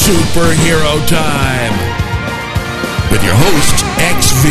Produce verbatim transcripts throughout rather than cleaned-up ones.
Superhero Time with your host, X V.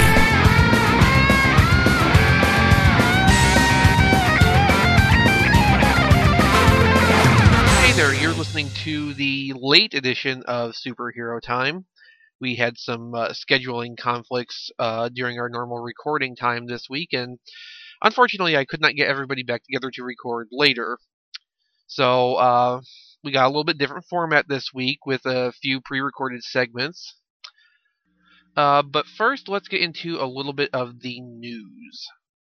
Hey there, you're listening to the late edition of Superhero Time. We had some uh, scheduling conflicts uh, during our normal recording time this week, and unfortunately I could not get everybody back together to record later. So uh, we got a little bit different format this week with a few pre-recorded segments. Uh, but first, let's get into a little bit of the news.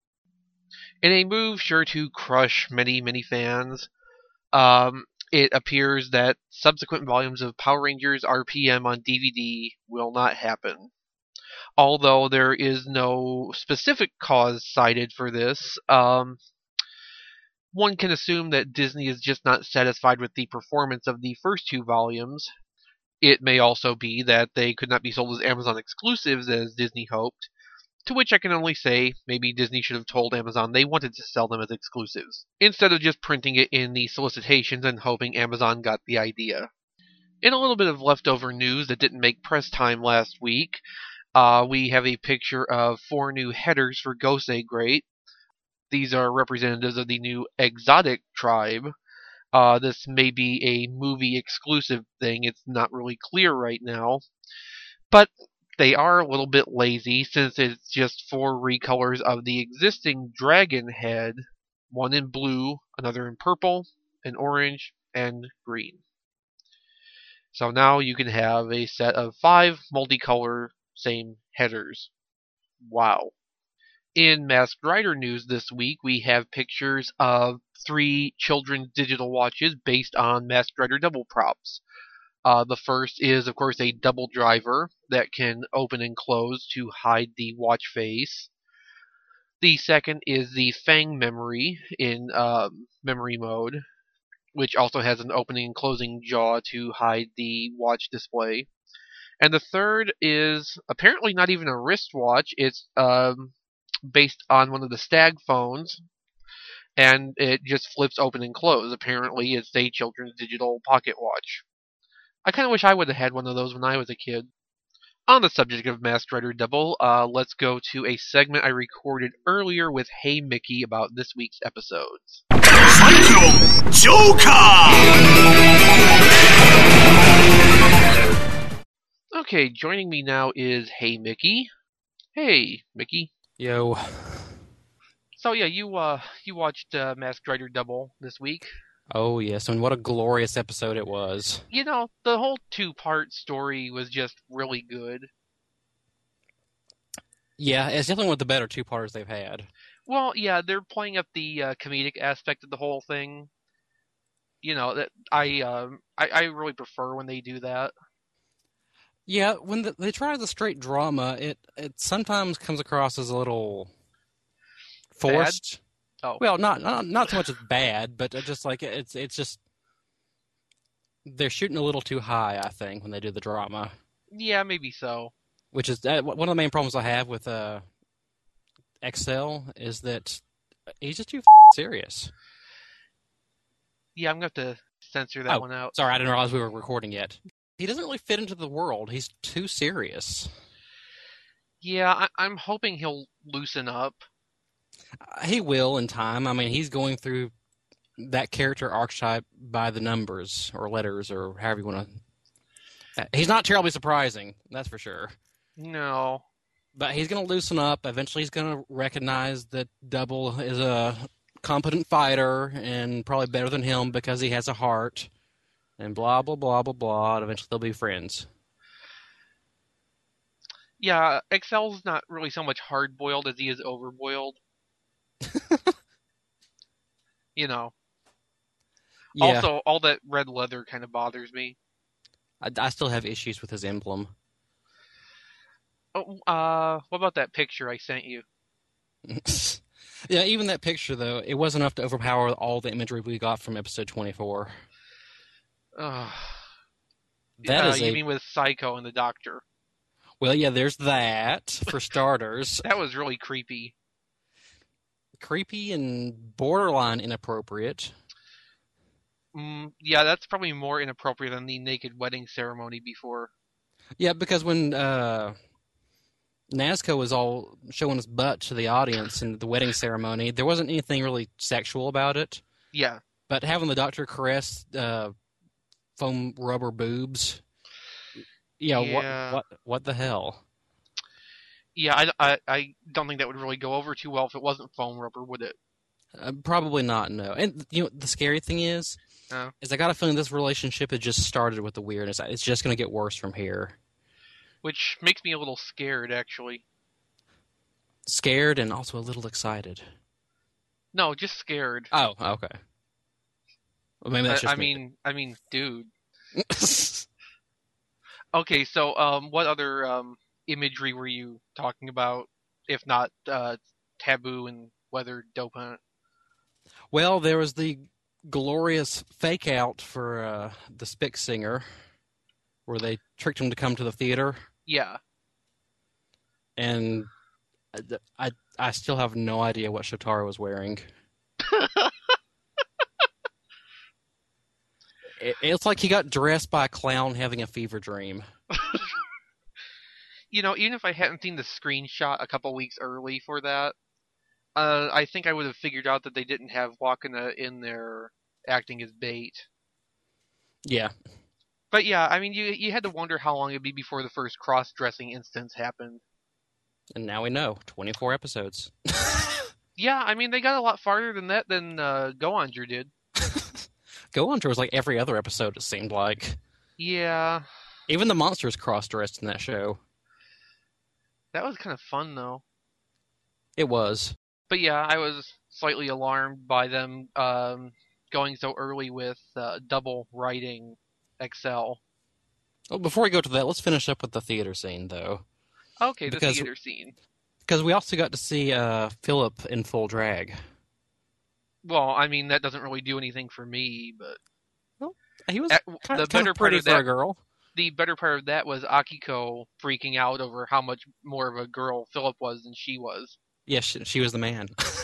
In a move sure to crush many, many fans, um, it appears that subsequent volumes of Power Rangers R P M on D V D will not happen. Although there is no specific cause cited for this, um, one can assume that Disney is just not satisfied with the performance of the first two volumes. It may also be that they could not be sold as Amazon exclusives as Disney hoped, to which I can only say maybe Disney should have told Amazon they wanted to sell them as exclusives, instead of just printing it in the solicitations and hoping Amazon got the idea. In a little bit of leftover news that didn't make press time last week, uh, we have a picture of four new headers for Gosei Great. These are representatives of the new Exotic tribe. Uh, this may be a movie exclusive thing, it's not really clear right now. But they are a little bit lazy since it's just four recolors of the existing dragon head, one in blue, another in purple, and orange, and green. So now you can have a set of five multicolor same headers. Wow. In Masked Rider news this week, we have pictures of three children's digital watches based on Masked Rider double props. Uh, the first is, of course, a double driver that can open and close to hide the watch face. The second is the Fang memory in uh, memory mode, which also has an opening and closing jaw to hide the watch display. And the third is apparently not even a wristwatch. It's um, based on one of the Stag phones, and it just flips open and close. Apparently, it's a children's digital pocket watch. I kind of wish I would have had one of those when I was a kid. On the subject of Masked Rider Double, uh, let's go to a segment I recorded earlier with Hey Mickey about this week's episodes. Okay, joining me now is Hey Mickey. Hey, Mickey. Yo. So yeah, you uh, you watched uh, Masked Rider Double this week. Oh, yes, and what a glorious episode it was. You know, the whole two-part story was just really good. Yeah, it's definitely one of the better two-parters they've had. Well, yeah, they're playing up the uh, comedic aspect of the whole thing. You know, that I, um, I I really prefer when they do that. Yeah, when the, they try the straight drama, it, it sometimes comes across as a little forced. Bad? Oh. Well, not, not not so much as bad, but just like it's it's just they're shooting a little too high, I think, when they do the drama. Yeah, maybe so. Which is uh, one of the main problems I have with uh, X L is that he's just too f- serious. Yeah, I'm gonna have to censor that oh, one out. Sorry, I didn't realize we were recording yet. He doesn't really fit into the world. He's too serious. Yeah, I- I'm hoping he'll loosen up. He will in time. I mean, he's going through that character archetype by the numbers or letters or however you want to. He's not terribly surprising, that's for sure. No. But he's going to loosen up. Eventually, he's going to recognize that Double is a competent fighter and probably better than him because he has a heart. And blah, blah, blah, blah, blah. And eventually, they'll be friends. Yeah, X L's not really so much hard-boiled as he is over-boiled. You know. Yeah. Also, all that red leather kind of bothers me. I, I still have issues with his emblem. Oh, uh, what about that picture I sent you? Yeah, even that picture, though, it wasn't enough to overpower all the imagery we got from episode twenty-four. Uh, that uh, is you a... mean with Psycho and the Doctor? Well, yeah, there's that, for starters. That was really creepy. Creepy and borderline inappropriate. Mm, yeah, that's probably more inappropriate than the naked wedding ceremony before. Yeah, because when uh, Nazca was all showing his butt to the audience in the wedding ceremony, there wasn't anything really sexual about it. Yeah. But having the doctor caress uh, foam rubber boobs, yeah, Yeah. what what what the hell? Yeah, I, I, I don't think that would really go over too well if it wasn't foam rubber, would it? Uh, probably not. No. And you know the scary thing is, Oh. is I got a feeling this relationship had just started with the weirdness. It's just going to get worse from here. Which makes me a little scared, actually. Scared and also a little excited. No, just scared. Oh, okay. Well, maybe that's I, just I me. mean, I mean, dude. Okay, so um, what other um, imagery were you talking about, if not uh, Taboo and Weather Dopant? Well, there was the glorious fake out for uh, the Spick singer, where they tricked him to come to the theater, Yeah. and I, I, I still have no idea what Shotaro was wearing. it, it's like he got dressed by a clown having a fever dream. You know, even if I hadn't seen the screenshot a couple weeks early for that, uh, I think I would have figured out that they didn't have Wakana in there acting as bait. Yeah. But yeah, I mean, you you had to wonder how long it'd be before the first cross-dressing instance happened. And now we know. twenty-four episodes. Yeah, I mean, they got a lot farther than that than uh, Go Onger did. Go On Tour was like every other episode, it seemed like. Yeah. Even the monsters cross-dressed in that show. That was kind of fun, though. It was. But yeah, I was slightly alarmed by them um, going so early with uh, double writing Excel. Well, before we go to that, let's finish up with the theater scene, though. Okay, Because- the theater scene. Because we also got to see uh, Philip in full drag. Well, I mean, that doesn't really do anything for me, but He was At- kind, the kind better of part pretty of for that- a girl. the better part of that was Akiko freaking out over how much more of a girl Philip was than she was. Yes, she, she was the man.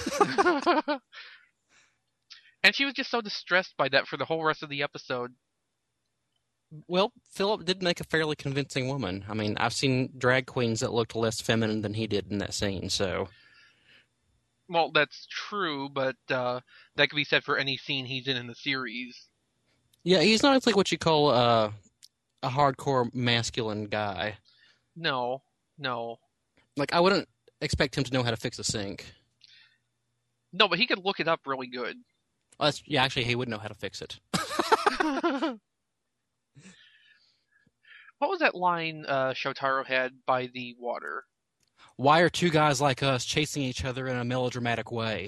And she was just so distressed by that for the whole rest of the episode. Well, Philip did make a fairly convincing woman. I mean, I've seen drag queens that looked less feminine than he did in that scene, so... Well, that's true, but uh, that could be said for any scene he's in in the series. Yeah, he's not like what you call uh, a hardcore masculine guy. No, no. Like, I wouldn't expect him to know how to fix a sink. No, but he could look it up really good. Well, that's, yeah, actually, he would know how to fix it. What was that line uh, Shotaro had by the water? Why are two guys like us chasing each other in a melodramatic way?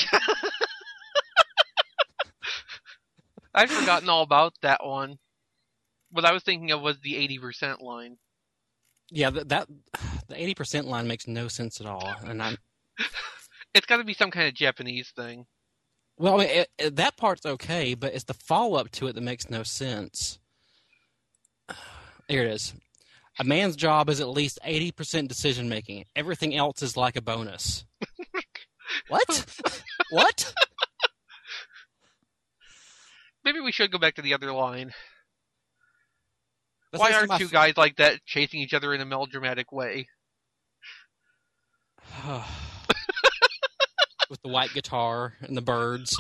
I'd forgotten all about that one. What I was thinking of was the eighty percent line. Yeah, that, that the eighty percent line makes no sense at all. And I'm It's got to be some kind of Japanese thing. well, I mean, it, it, that part's okay, but it's the follow-up to it that makes no sense. Here it is. A man's job is at least eighty percent decision-making. Everything else is like a bonus. What? What? Maybe we should go back to the other line. That's Why actually aren't my two f- guys like that chasing each other in a melodramatic way? With the white guitar and the birds.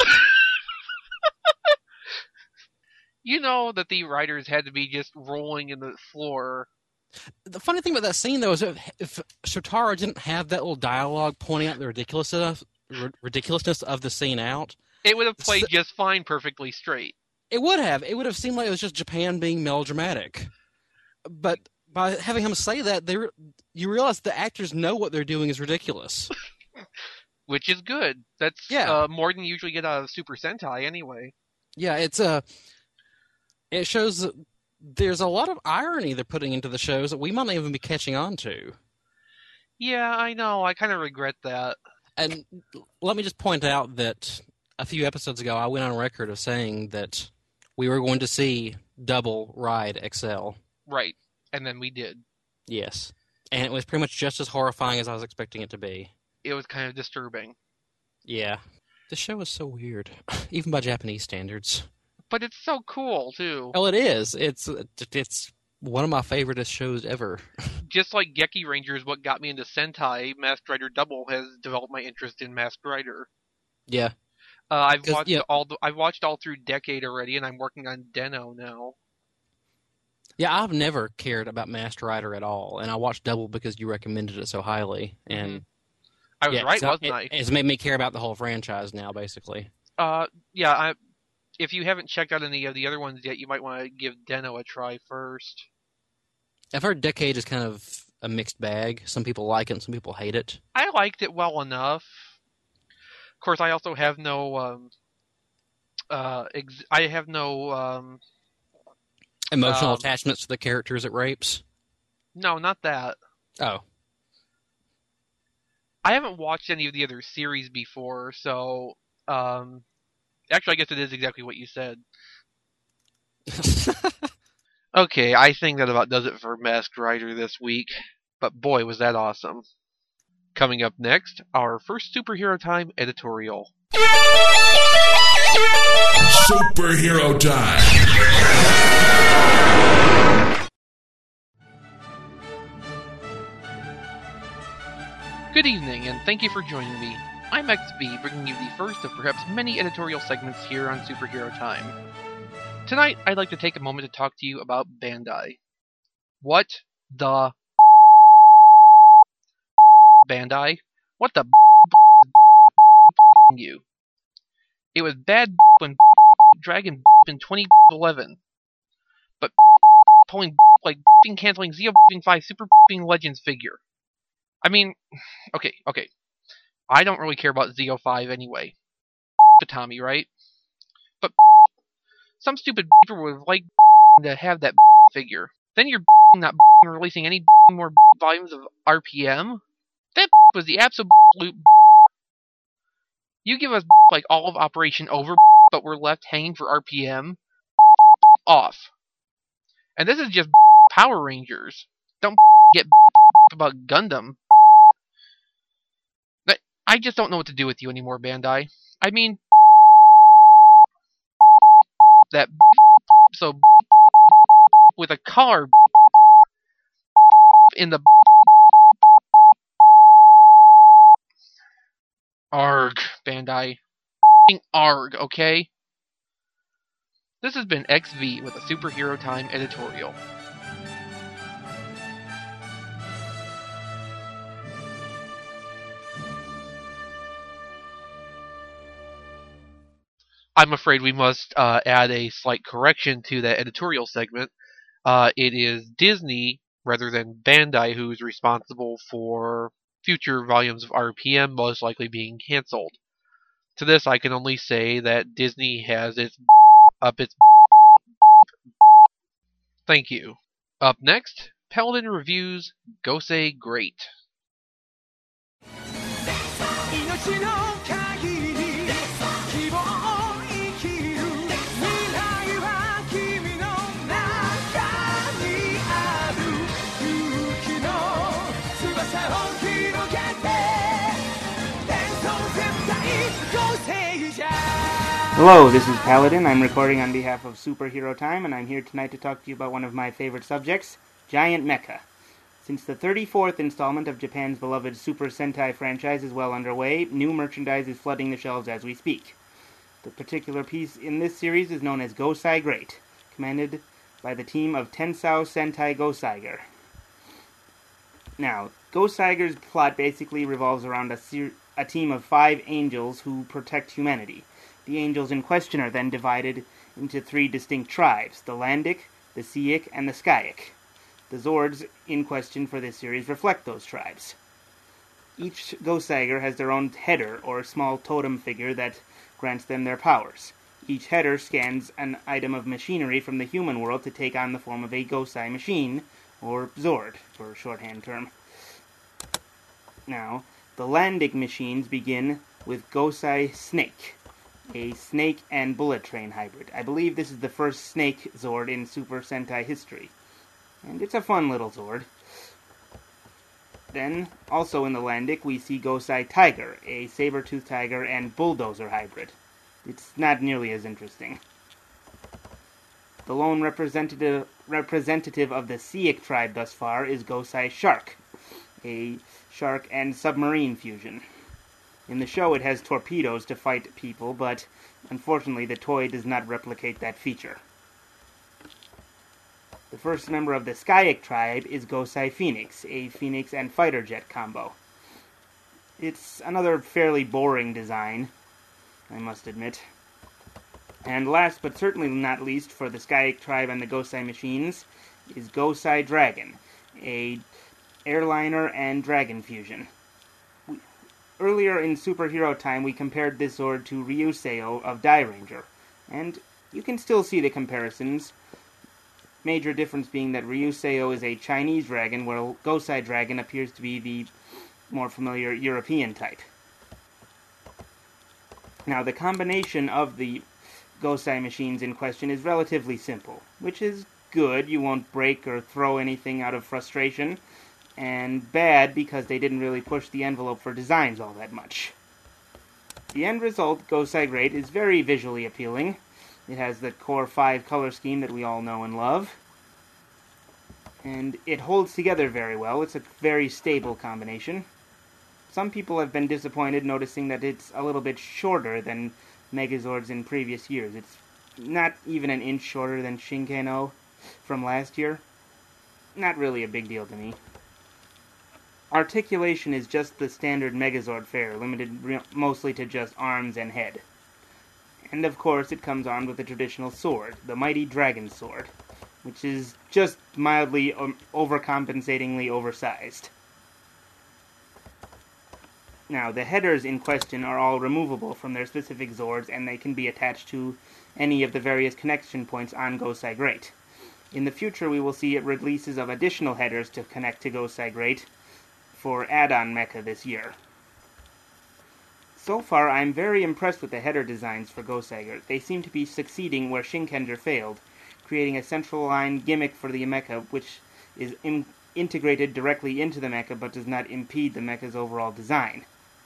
You know that the writers had to be just rolling in the floor. The funny thing about that scene, though, is if, if Shotaro didn't have that little dialogue pointing out the ridiculousness, ridiculousness of the scene out, It would have played S- just fine, perfectly straight. it would have. It would have seemed like it was just Japan being melodramatic. But by having him say that, they re- you realize the actors know what they're doing is ridiculous. Which is good. That's Yeah. uh, more than you usually get out of Super Sentai anyway. Yeah, it's a. It shows that there's a lot of irony they're putting into the shows that we might not even be catching on to. Yeah, I know. I kind of regret that. And let me just point out that a few episodes ago, I went on record of saying that we were going to see double Ride X L. Right. And then we did. Yes. And it was pretty much just as horrifying as I was expecting it to be. It was kind of disturbing. Yeah. The show is so weird, even by Japanese standards. but it's so cool, too. Oh, it is. It's it's one of my favorite shows ever. Just like Geki Ranger is what got me into Sentai, Masked Rider Double has developed my interest in Masked Rider. Yeah. Uh, I've watched yeah. all the, I've watched all through Decade already, and I'm working on Den-O now. Yeah, I've never cared about Masked Rider at all, and I watched Double because you recommended it so highly, and mm-hmm. I was yeah, right, so wasn't it, I? It's made me care about the whole franchise now, basically. Uh, yeah. I, if you haven't checked out any of the other ones yet, you might want to give Den-O a try first. I've heard Decade is kind of a mixed bag. Some people like it, and some people hate it. I liked it well enough. Of course, I also have no, um, uh, ex- I have no, um, emotional um, attachments to the characters it rapes. No, not that. Oh, I haven't watched any of the other series before, so, um, actually, I guess it is exactly what you said. Okay, I think that about does it for Masked Rider this week, but boy, was that awesome. Coming up next, our first Superhero Time editorial. Superhero Time! Good evening, and thank you for joining me. I'm X V, bringing you the first of perhaps many editorial segments here on Superhero Time. Tonight, I'd like to take a moment to talk to you about Bandai. What the Bandai? What the you? It was bad when Dragon in twenty eleven, but pulling like canceling Zeo five Super Legends figure. I mean, okay, okay. I don't really care about Zeo five anyway. To Tommy, right? But some stupid beeper would like to have that figure. Then you're not releasing any more volumes of R P M? That was the absolute. You give us like all of Operation Over, but we're left hanging for R P M? Off. And this is just Power Rangers. Don't get about Gundam. I just don't know what to do with you anymore, Bandai. I mean, that so with a collar in the Arg, Bandai. Arg, okay? This has been X V with a Superhero Time editorial. I'm afraid we must uh, add a slight correction to that editorial segment. Uh, it is Disney, rather than Bandai, who's responsible for future volumes of R P M most likely being cancelled. To this, I can only say that Disney has its up its. Thank you. Up next, Paladin reviews Gosei Great. Hello, this is Paladin. I'm recording on behalf of Superhero Time, and I'm here tonight to talk to you about one of my favorite subjects, Giant Mecha. Since the thirty-fourth installment of Japan's beloved Super Sentai franchise is well underway, new merchandise is flooding the shelves as we speak. The particular piece in this series is known as Gosei Great, commanded by the team of Tensou Sentai Goseiger. Now, Goseiger's plot basically revolves around a, ser- a team of five angels who protect humanity. The angels in question are then divided into three distinct tribes, the Landic, the Seic, and the Skaic. The Zords in question for this series reflect those tribes. Each Goseiger has their own header, or small totem figure that grants them their powers. Each header scans an item of machinery from the human world to take on the form of a Gosei machine, or Zord, for a shorthand term. Now, the Landic machines begin with Gosei Snake, a snake and bullet train hybrid. I believe this is the first snake Zord in Super Sentai history. And it's a fun little Zord. Then, also in the Landic, we see Gosei Tiger, a saber-toothed tiger and bulldozer hybrid. It's not nearly as interesting. The lone representative representative of the Siik tribe thus far is Gosei Shark, a shark and submarine fusion. In the show it has torpedoes to fight people, but unfortunately the toy does not replicate that feature. The first member of the Skyic tribe is Gosei Phoenix, a Phoenix and fighter jet combo. It's another fairly boring design, I must admit. And last but certainly not least for the Skyic tribe and the Gosei machines is Gosei Dragon, a airliner and dragon fusion. We, earlier in Superhero Time we compared this Zord to Ryuseo of Dairanger, and you can still see the comparisons. Major difference being that Ryuseo is a Chinese dragon, while Gosei Dragon appears to be the more familiar European type. Now, the combination of the Gosei machines in question is relatively simple, which is good. You won't break or throw anything out of frustration, and bad because they didn't really push the envelope for designs all that much. The end result, Gosei Great, is very visually appealing. It has the Core five color scheme that we all know and love, and it holds together very well. It's a very stable combination. Some people have been disappointed noticing that it's a little bit shorter than Megazords in previous years. It's not even an inch shorter than Shinkano from last year. Not really a big deal to me. Articulation is just the standard Megazord fare, limited re- mostly to just arms and head. And of course it comes armed with the traditional sword, the Mighty Dragon Sword, which is just mildly um, overcompensatingly oversized. Now, the headers in question are all removable from their specific Zords, and they can be attached to any of the various connection points on Gosei Great. In the future, we will see releases of additional headers to connect to Gosei Great for add-on mecha this year. So far, I'm very impressed with the header designs for Gosei Great. They seem to be succeeding where Shinkenger failed, creating a central line gimmick for the mecha, which is in- integrated directly into the mecha but does not impede the mecha's overall design.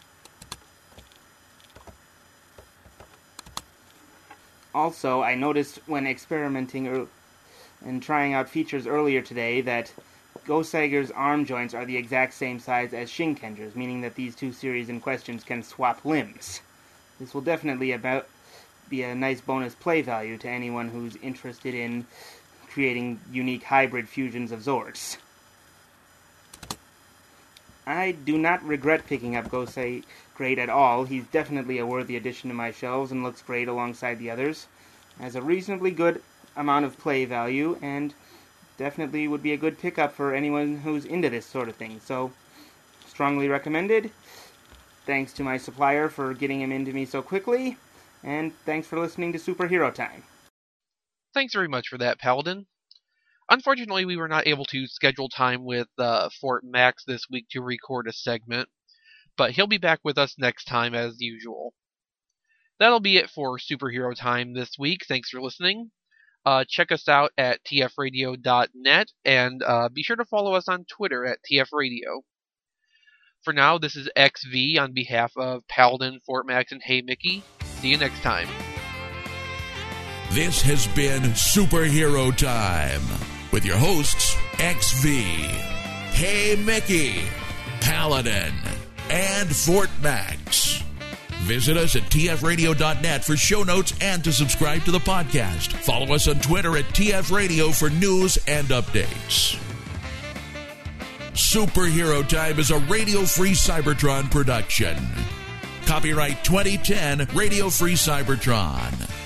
Also, I noticed when experimenting er- and trying out features earlier today that Goseiger's arm joints are the exact same size as Shinkenger's, meaning that these two series in questions can swap limbs. This will definitely about be a nice bonus play value to anyone who's interested in creating unique hybrid fusions of Zords. I do not regret picking up Gosei Great at all. He's definitely a worthy addition to my shelves and looks great alongside the others. Has a reasonably good amount of play value and definitely would be a good pickup for anyone who's into this sort of thing. So, strongly recommended. Thanks to my supplier for getting him into me so quickly, and thanks for listening to Superhero Time. Thanks very much for that, Paladin. Unfortunately, we were not able to schedule time with uh, Fort Max this week to record a segment, but he'll be back with us next time as usual. That'll be it for Superhero Time this week. Thanks for listening. Uh, check us out at T F radio dot net, and uh, be sure to follow us on Twitter at T F radio. For now, this is X V on behalf of Paladin, Fort Max, and Hey Mickey. See you next time. This has been Superhero Time with your hosts, X V, Hey Mickey, Paladin, and Fort Max. Visit us at T F radio dot net for show notes and to subscribe to the podcast. Follow us on Twitter at T F Radio for news and updates. Superhero Time is a Radio Free Cybertron production. Copyright twenty ten, Radio Free Cybertron.